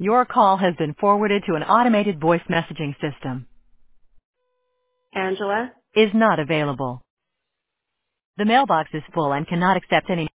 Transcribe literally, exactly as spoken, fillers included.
Your call has been forwarded to an automated voice messaging system. Angela? Is not available. The mailbox is full and cannot accept any